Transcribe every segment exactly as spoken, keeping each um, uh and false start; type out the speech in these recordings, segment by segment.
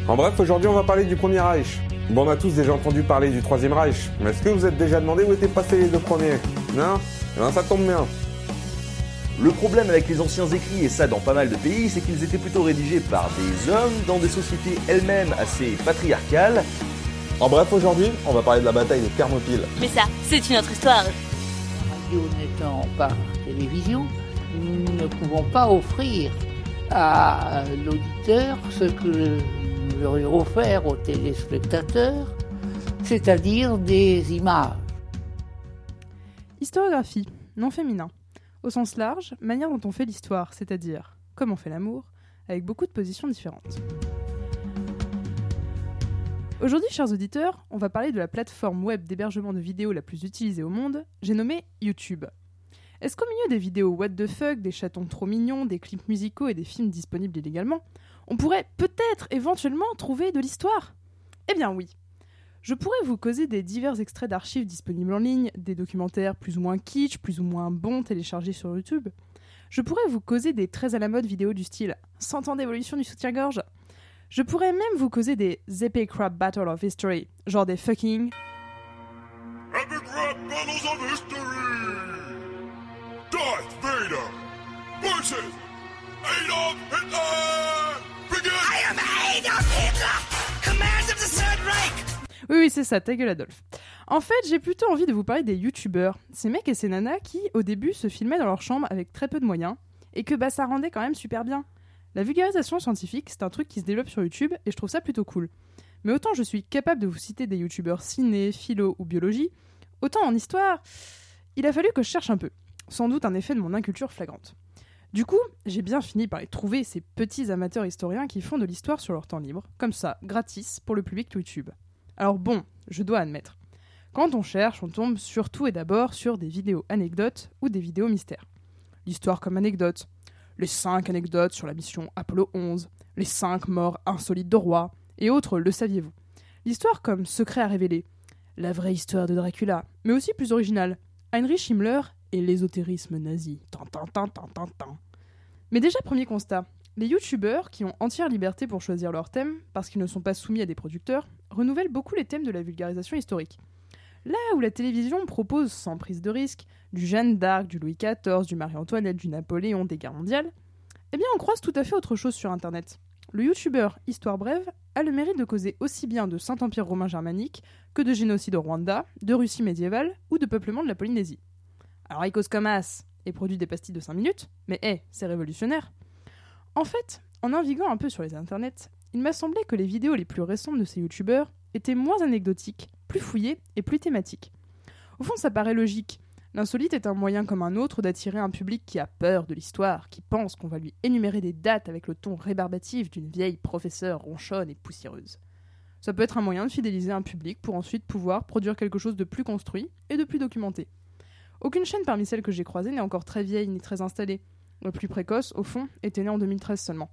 En bref, aujourd'hui on va parler du Premier Reich. Bon, on a tous déjà entendu parler du Troisième Reich, mais est-ce que vous êtes déjà demandé où étaient passés les deux premiers? Non? Eh ben ça tombe bien. Le problème avec les anciens écrits, et ça dans pas mal de pays, c'est qu'ils étaient plutôt rédigés par des hommes dans des sociétés elles-mêmes assez patriarcales. En bref, aujourd'hui, on va parler de la bataille de Thermopyles. Mais ça, c'est une autre histoire. La radio n'étant par télévision, nous ne pouvons pas offrir à l'auditeur ce que nous aurions offert aux téléspectateurs, c'est-à-dire des images. Historiographie, non féminin. Au sens large, manière dont on fait l'histoire, c'est-à-dire comme on fait l'amour, avec beaucoup de positions différentes. Aujourd'hui, chers auditeurs, on va parler de la plateforme web d'hébergement de vidéos la plus utilisée au monde, j'ai nommé YouTube. Est-ce qu'au milieu des vidéos what the fuck, des chatons trop mignons, des clips musicaux et des films disponibles illégalement, on pourrait peut-être éventuellement trouver de l'histoire ? Eh bien oui. Je pourrais vous causer des divers extraits d'archives disponibles en ligne, des documentaires plus ou moins kitsch, plus ou moins bons téléchargés sur YouTube. Je pourrais vous causer des très à la mode vidéos du style cent ans d'évolution du soutien-gorge. Je pourrais même vous causer des Epic Rap Battle of History, genre des fucking Epic Rap Battles of History! Darth Vader versus Adolf Hitler! Begin! I am Adolf Hitler! Command of the Third Reich! Oui, oui, c'est ça, ta gueule Adolphe. En fait, j'ai plutôt envie de vous parler des youtubeurs, ces mecs et ces nanas qui, au début, se filmaient dans leur chambre avec très peu de moyens, et que bah ça rendait quand même super bien. La vulgarisation scientifique, c'est un truc qui se développe sur YouTube, et je trouve ça plutôt cool. Mais autant je suis capable de vous citer des youtubeurs ciné, philo ou biologie, autant en histoire, il a fallu que je cherche un peu. Sans doute un effet de mon inculture flagrante. Du coup, j'ai bien fini par les trouver, ces petits amateurs historiens qui font de l'histoire sur leur temps libre, comme ça, gratis, pour le public YouTube. Alors bon, je dois admettre, quand on cherche, on tombe surtout et d'abord sur des vidéos anecdotes ou des vidéos mystères. L'histoire comme anecdote, les cinq anecdotes sur la mission Apollo onze, les cinq morts insolites de rois, et autres, le saviez-vous. L'histoire comme secret à révéler, la vraie histoire de Dracula, mais aussi plus originale, Heinrich Himmler et l'ésotérisme nazi. Tan, tan, tan, tan, tan, tan. Mais déjà, premier constat, les youtubeurs, qui ont entière liberté pour choisir leurs thèmes, parce qu'ils ne sont pas soumis à des producteurs, renouvellent beaucoup les thèmes de la vulgarisation historique. Là où la télévision propose, sans prise de risque, du Jeanne d'Arc, du Louis quatorze, du Marie-Antoinette, du Napoléon, des guerres mondiales, eh bien on croise tout à fait autre chose sur Internet. Le youtubeur Histoire Brève a le mérite de causer aussi bien de Saint-Empire romain germanique que de génocide au Rwanda, de Russie médiévale ou de peuplement de la Polynésie. Alors il cause comme as et produit des pastilles de cinq minutes, mais hé, hey, c'est révolutionnaire. En fait, en naviguant un peu sur les internets, il m'a semblé que les vidéos les plus récentes de ces youtubeurs étaient moins anecdotiques, plus fouillées et plus thématiques. Au fond, ça paraît logique. L'insolite est un moyen comme un autre d'attirer un public qui a peur de l'histoire, qui pense qu'on va lui énumérer des dates avec le ton rébarbatif d'une vieille professeure ronchonne et poussiéreuse. Ça peut être un moyen de fidéliser un public pour ensuite pouvoir produire quelque chose de plus construit et de plus documenté. Aucune chaîne parmi celles que j'ai croisées n'est encore très vieille ni très installée. Le plus précoce, au fond, était né en deux mille treize seulement.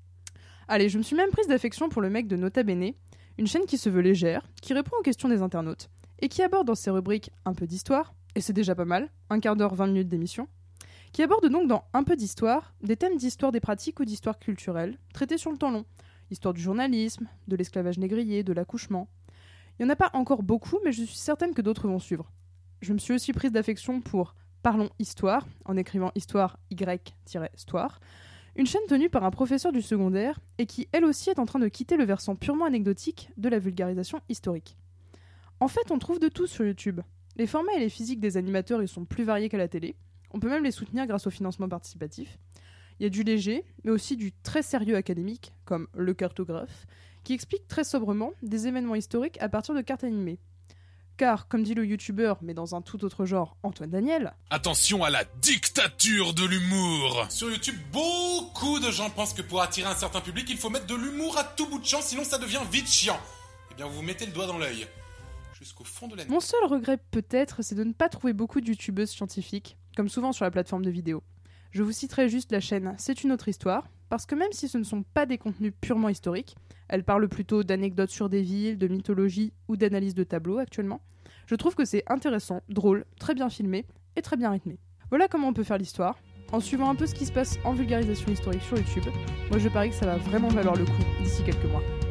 Allez, je me suis même prise d'affection pour le mec de Nota Bene, une chaîne qui se veut légère, qui répond aux questions des internautes, et qui aborde dans ses rubriques un peu d'histoire, et c'est déjà pas mal, un quart d'heure, vingt minutes d'émission, qui aborde donc dans un peu d'histoire, des thèmes d'histoire des pratiques ou d'histoire culturelle, traités sur le temps long. Histoire du journalisme, de l'esclavage négrier, de l'accouchement. Il n'y en a pas encore beaucoup, mais je suis certaine que d'autres vont suivre. Je me suis aussi prise d'affection pour Parlons Histoire, en écrivant Histoire Y-Histoire, une chaîne tenue par un professeur du secondaire et qui, elle aussi, est en train de quitter le versant purement anecdotique de la vulgarisation historique. En fait, on trouve de tout sur YouTube. Les formats et les physiques des animateurs, ils sont plus variés qu'à la télé. On peut même les soutenir grâce au financement participatif. Il y a du léger, mais aussi du très sérieux académique, comme Le Cartographe, qui explique très sobrement des événements historiques à partir de cartes animées. Car, comme dit le youtubeur, mais dans un tout autre genre, Antoine Daniel... Attention à la dictature de l'humour. Sur YouTube, beaucoup de gens pensent que pour attirer un certain public, il faut mettre de l'humour à tout bout de champ, sinon ça devient vite chiant. Eh bien, vous vous mettez le doigt dans l'œil. Jusqu'au fond de la nuit. Mon seul regret, peut-être, c'est de ne pas trouver beaucoup de youtubeuses scientifiques, comme souvent sur la plateforme de vidéo. Je vous citerai juste la chaîne C'est une autre histoire, parce que même si ce ne sont pas des contenus purement historiques, elle parle plutôt d'anecdotes sur des villes, de mythologie ou d'analyse de tableaux actuellement, je trouve que c'est intéressant, drôle, très bien filmé et très bien rythmé. Voilà comment on peut faire l'histoire, en suivant un peu ce qui se passe en vulgarisation historique sur YouTube. Moi je parie que ça va vraiment valoir le coup d'ici quelques mois.